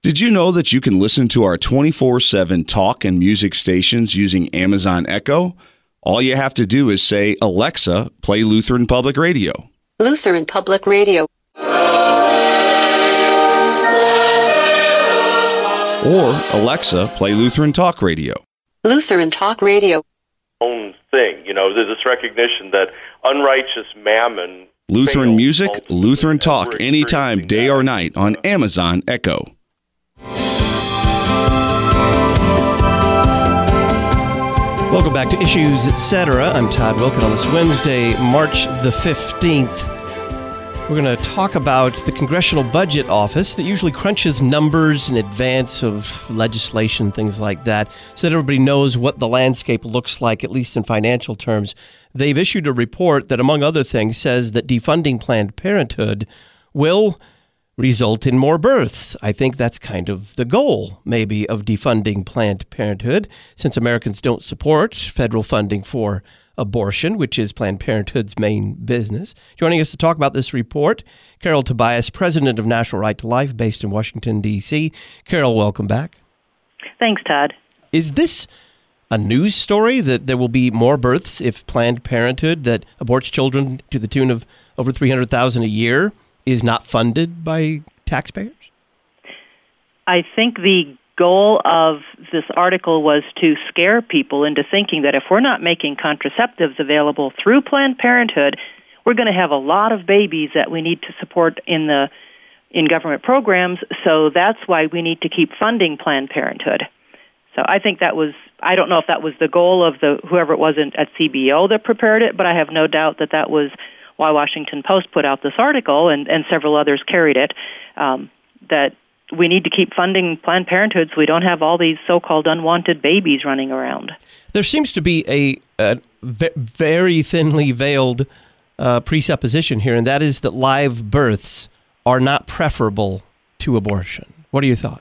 Did you know that you can listen to our 24/7 talk and music stations using Amazon Echo? All you have to do is say, "Alexa, play Lutheran Public Radio." Lutheran Public Radio. Or, "Alexa, play Lutheran Talk Radio." Lutheran Talk Radio. Own thing, there's this recognition that unrighteous mammon. Lutheran music, Lutheran talk, anytime, day or night on Amazon Echo. Welcome back to Issues Etc. I'm Todd Wilken on this Wednesday, March the 15th. We're going to talk about the Congressional Budget Office that usually crunches numbers in advance of legislation, things like that, so that everybody knows what the landscape looks like, at least in financial terms. They've issued a report that, among other things, says that defunding Planned Parenthood will result in more births. I think that's kind of the goal, maybe, of defunding Planned Parenthood, since Americans don't support federal funding for abortion, which is Planned Parenthood's main business. Joining us to talk about this report, Carol Tobias, president of National Right to Life, based in Washington, D.C. Carol, welcome back. Thanks, Todd. Is this a news story that there will be more births if Planned Parenthood, that aborts children to the tune of over $300,000 a year, is not funded by taxpayers? I think the goal of this article was to scare people into thinking that if we're not making contraceptives available through Planned Parenthood, we're going to have a lot of babies that we need to support in government programs, so that's why we need to keep funding Planned Parenthood. So I think I don't know if that was the goal of whoever it was at CBO that prepared it, but I have no doubt that was why Washington Post put out this article, and several others carried it, that we need to keep funding Planned Parenthood so we don't have all these so-called unwanted babies running around. There seems to be a very thinly veiled presupposition here, and that is that live births are not preferable to abortion. What are your thoughts?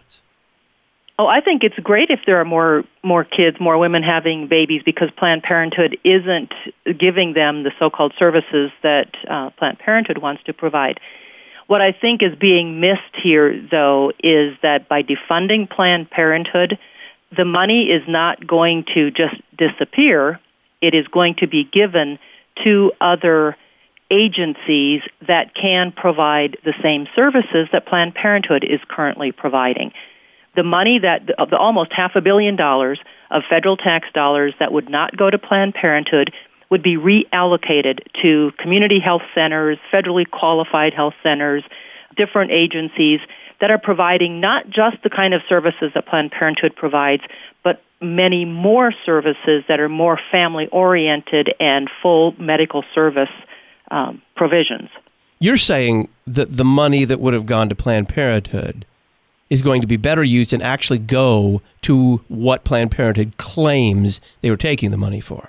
Oh, I think it's great if there are more kids, more women having babies, because Planned Parenthood isn't giving them the so-called services that Planned Parenthood wants to provide. What I think is being missed here, though, is that by defunding Planned Parenthood, the money is not going to just disappear. It is going to be given to other agencies that can provide the same services that Planned Parenthood is currently providing. The money of the almost $500 million of federal tax dollars that would not go to Planned Parenthood would be reallocated to community health centers, federally qualified health centers, different agencies that are providing not just the kind of services that Planned Parenthood provides, but many more services that are more family-oriented and full medical service provisions. You're saying that the money that would have gone to Planned Parenthood is going to be better used and actually go to what Planned Parenthood claims they were taking the money for.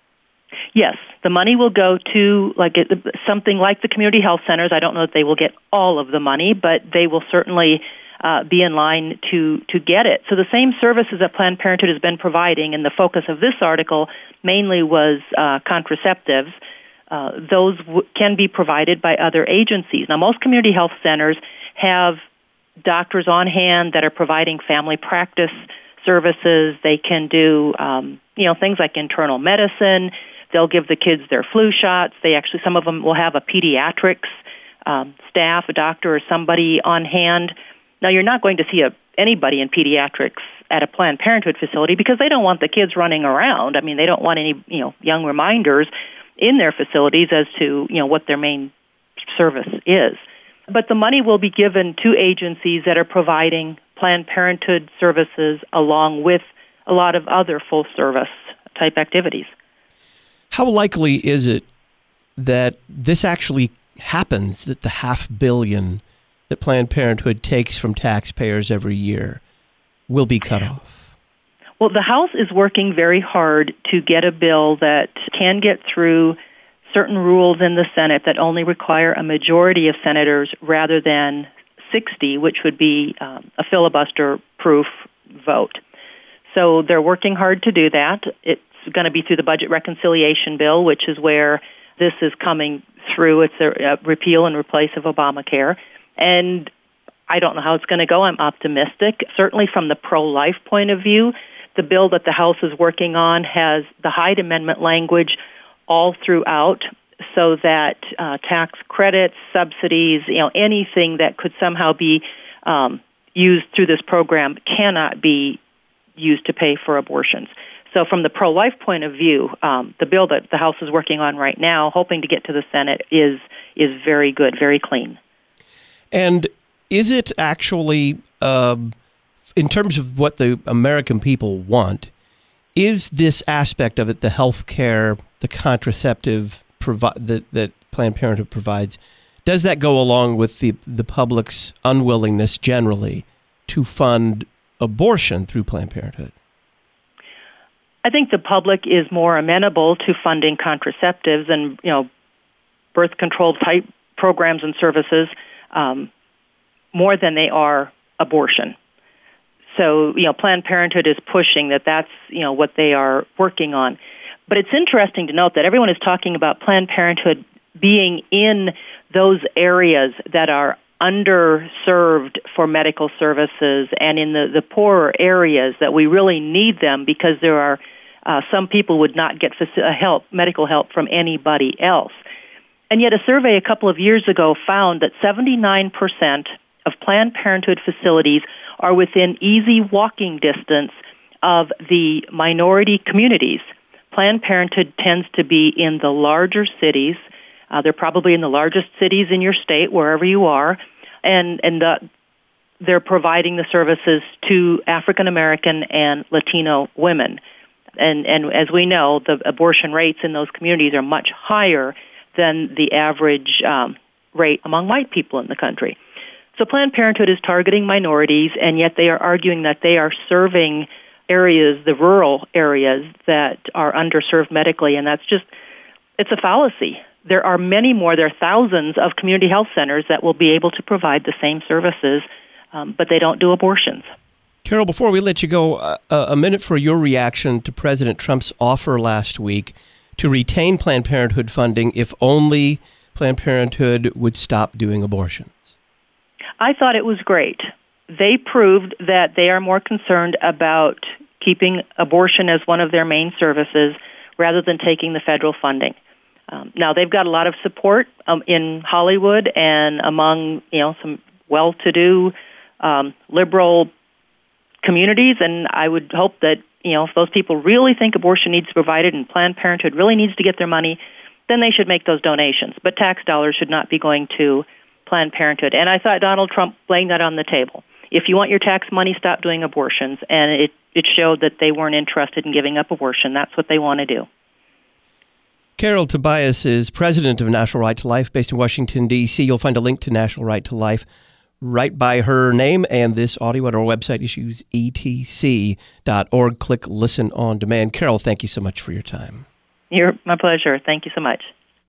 Yes, the money will go to something like the community health centers. I don't know if they will get all of the money, but they will certainly be in line to get it. So the same services that Planned Parenthood has been providing, and the focus of this article mainly was contraceptives, those can be provided by other agencies. Now, most community health centers have doctors on hand that are providing family practice services. They can do, things like internal medicine. They'll give the kids their flu shots. Some of them will have a pediatrics staff, a doctor or somebody on hand. Now, you're not going to see anybody in pediatrics at a Planned Parenthood facility because they don't want the kids running around. I mean, they don't want any, young reminders in their facilities as to, what their main service is. But the money will be given to agencies that are providing Planned Parenthood services along with a lot of other full-service type activities. How likely is it that this actually happens, that the $500 million that Planned Parenthood takes from taxpayers every year will be cut off? Well, the House is working very hard to get a bill that can get through certain rules in the Senate that only require a majority of senators rather than 60, which would be a filibuster-proof vote. So they're working hard to do that. It's going to be through the budget reconciliation bill, which is where this is coming through. It's a repeal and replace of Obamacare. And I don't know how it's going to go. I'm optimistic. Certainly from the pro-life point of view, the bill that the House is working on has the Hyde Amendment language all throughout, so that tax credits, subsidies, anything that could somehow be used through this program cannot be used to pay for abortions. So from the pro-life point of view, the bill that the House is working on right now, hoping to get to the Senate, is very good, very clean. And is it actually, in terms of what the American people want, is this aspect of it, the health care, the contraceptive that Planned Parenthood provides, does that go along with the public's unwillingness generally to fund abortion through Planned Parenthood? I think the public is more amenable to funding contraceptives and birth control type programs and services more than they are abortion. So, Planned Parenthood is pushing that's, what they are working on. But it's interesting to note that everyone is talking about Planned Parenthood being in those areas that are underserved for medical services and in the poorer areas that we really need them, because there are some people would not get medical help from anybody else. And yet a survey a couple of years ago found that 79% of Planned Parenthood facilities are within easy walking distance of the minority communities. Planned Parenthood tends to be in the larger cities. They're probably in the largest cities in your state, wherever you are, and they're providing the services to African American and Latino women. And as we know, the abortion rates in those communities are much higher than the average rate among white people in the country. So Planned Parenthood is targeting minorities, and yet they are arguing that they are serving areas, the rural areas, that are underserved medically, and it's a fallacy. There are many more, there are thousands of community health centers that will be able to provide the same services, but they don't do abortions. Carol, before we let you go, a minute for your reaction to President Trump's offer last week to retain Planned Parenthood funding if only Planned Parenthood would stop doing abortions. I thought it was great. They proved that they are more concerned about keeping abortion as one of their main services rather than taking the federal funding. Now, they've got a lot of support in Hollywood and among some well-to-do liberal communities, and I would hope that if those people really think abortion needs to be provided and Planned Parenthood really needs to get their money, then they should make those donations. But tax dollars should not be going to Planned Parenthood. And I thought Donald Trump laying that on the table. If you want your tax money, stop doing abortions. And it showed that they weren't interested in giving up abortion. That's what they want to do. Carol Tobias is president of National Right to Life based in Washington, D.C. You'll find a link to National Right to Life right by her name and this audio at our website, issuesetc.org. Click Listen on Demand. Carol, thank you so much for your time. My pleasure. Thank you so much.